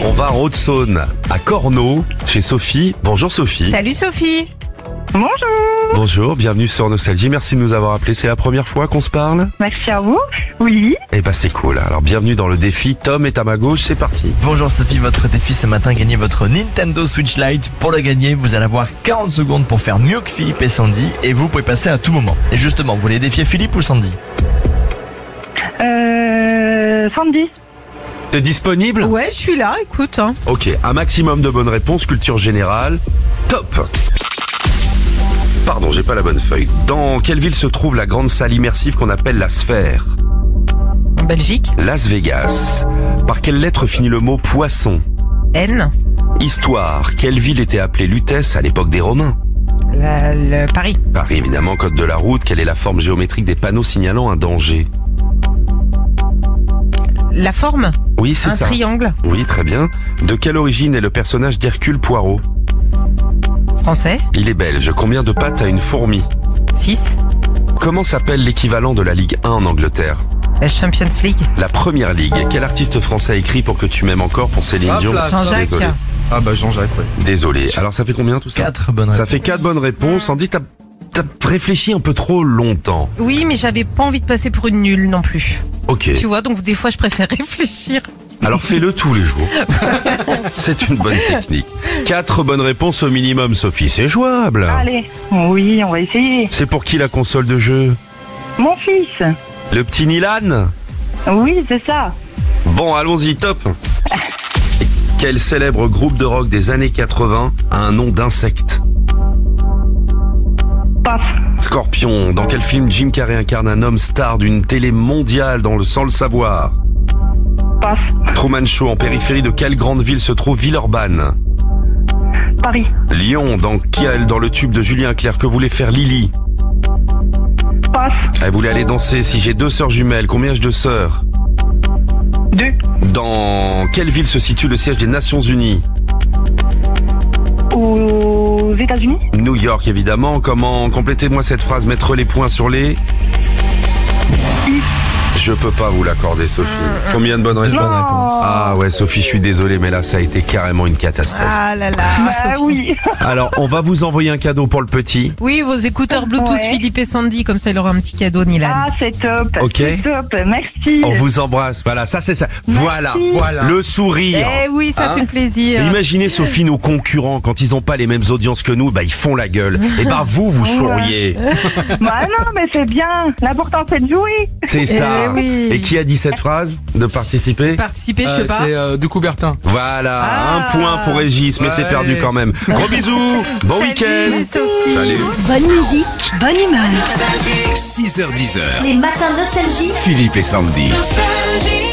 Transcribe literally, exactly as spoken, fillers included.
On va en Haute-Saône, à Cornau, chez Sophie. Bonjour Sophie. Salut Sophie. Bonjour. Bonjour, bienvenue sur Nostalgie. Merci de nous avoir appelés. C'est la première fois qu'on se parle ? Merci à vous. Oui. Eh ben c'est cool. Alors bienvenue dans le défi. Tom est à ma gauche, c'est parti. Bonjour Sophie, votre défi ce matin, gagner votre Nintendo Switch Lite. Pour le gagner, vous allez avoir quarante secondes pour faire mieux que Philippe et Sandy. Et vous pouvez passer à tout moment. Et justement, vous voulez défier Philippe ou Sandy ? Euh, Sandy. T'es disponible ? Ouais, je suis là, écoute. Hein. Ok, un maximum de bonnes réponses, culture générale. Top. Pardon, j'ai pas la bonne feuille. Dans quelle ville se trouve la grande salle immersive qu'on appelle la Sphère ? En Belgique. Las Vegas. Par quelle lettre finit le mot poisson ? N. Histoire. Quelle ville était appelée Lutèce à l'époque des Romains ? La, le Paris. Paris, évidemment. Code de la route. Quelle est la forme géométrique des panneaux signalant un danger ? La forme. Oui, c'est Un ça. triangle. Oui, très bien. De quelle origine est le personnage d'Hercule Poirot ? Français. Il est belge. Combien de pattes a une fourmi ? six. Comment s'appelle l'équivalent de la Ligue un en Angleterre ? La Champions League. La Première Ligue. Quel artiste français a écrit Pour que tu m'aimes encore pour Céline Hop Dion ? là, Jean-Jacques. Désolé. Ah bah Jean-Jacques, ouais. Désolé. Alors ça fait combien tout ça ? Quatre bonnes réponses. Ça fait quatre bonnes réponses. Andy, t'as, t'as réfléchi un peu trop longtemps. Oui, mais j'avais pas envie de passer pour une nulle non plus. Ok. Tu vois, donc des fois je préfère réfléchir. Alors fais-le tous les jours. C'est une bonne technique. Quatre bonnes réponses au minimum, Sophie. C'est jouable. Allez. Oui, on va essayer. C'est pour qui la console de jeu ? Mon fils. Le petit Nilan ? Oui, c'est ça. Bon, allons-y, top. Quel célèbre groupe de rock des années quatre-vingts a un nom d'insecte ? Paf. Scorpion. Dans quel film Jim Carrey incarne un homme star d'une télé mondiale dans le sans le savoir ? Paf. Truman Show. En périphérie de quelle grande ville se trouve Villeurbanne ? Paris. Lyon. Dans quel, dans le tube de Julien Clerc, que voulait faire Lily ? Paf. Elle voulait aller danser. Si j'ai deux sœurs jumelles, combien ai-je de sœurs ? Deux. Dans quelle ville se situe le siège des Nations Unies ? Aux États-Unis. New York, évidemment. Comment complétez-moi cette phrase, mettre les points sur les... Je peux pas vous l'accorder, Sophie. Combien de bonnes réponses ? bonnes réponses. Ah ouais, Sophie, je suis désolé, mais là, ça a été carrément une catastrophe. Ah là là, Bah Sophie. oui. Alors, on va vous envoyer un cadeau pour le petit. Oui, vos écouteurs Bluetooth Ouais. Philippe et Sandy, comme ça il aura un petit cadeau Nilan. Ah, c'est top. Ok. C'est top. Merci. On vous embrasse. Voilà, ça c'est ça. Voilà, Voilà. le sourire. Eh oui, ça Hein fait plaisir. Imaginez, Sophie, nos concurrents, quand ils ont pas les mêmes audiences que nous, bah ils font la gueule. Et bah vous, vous souriez. Bah non, mais c'est bien. L'important, c'est de jouer. C'est ça. Eh oui. Et qui a dit cette phrase ? De participer ? Participer, je Euh, sais pas. c'est euh, de Coubertin. Voilà, Ah. un point pour Régis, mais c'est Ouais. perdu quand même. Gros bisous, bon Salut, week-end. Sophie. Salut. Bonne musique, bonne humeur. six heures dix heures. Les matins nostalgie. Philippe et Sandy. Nostalgie.